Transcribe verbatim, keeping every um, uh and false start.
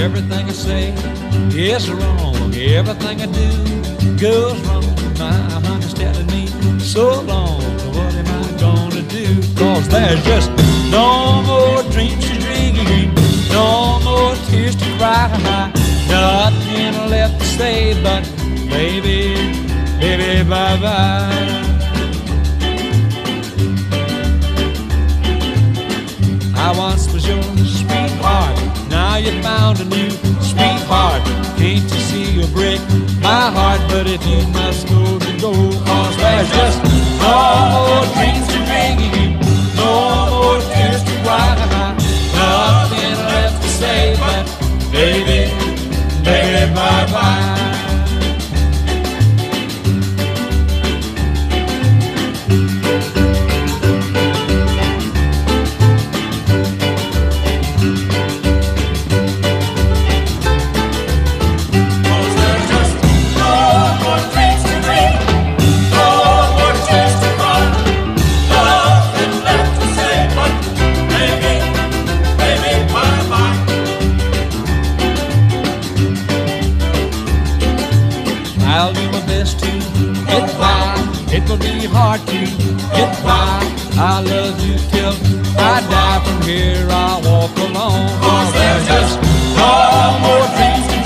Everything I say is wrong. Everything I do goes wrong. My honey's telling me so long. What am I gonna do? Cause there's just no more dreams to dream, no more tears to cry. Nothing left to say but baby, baby, bye-bye. I once was your sweetheart, now you found a new sweetheart. Can't you see you break my heart? But if you must go, then go. Cause there's just no more dreams to dream, no more tears to cry. Nothing left to say but baby, baby, bye-bye. I'll do my best to get by. It will be hard to get by. I love you till I die. From here I'll walk alone. Cause there's just no more dreams to